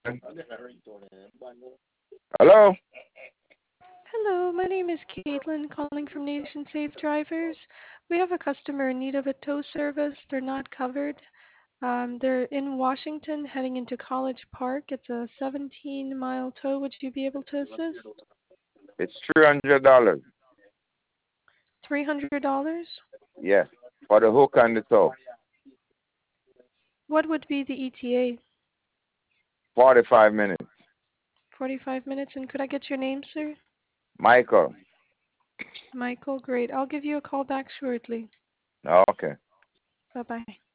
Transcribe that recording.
Hello? Hello, my name is Caitlin calling from Nation Safe Drivers. We have a customer in need of a tow service. They're not covered. They're in Washington heading into College Park. It's a 17-mile tow. Would you be able to assist? It's $300. $300? Yes. For the hook and the toe. What would be the ETA? 45 minutes. 45 minutes. And could I get your name, sir? Michael. Michael, great. I'll give you a call back shortly. Okay. Bye-bye.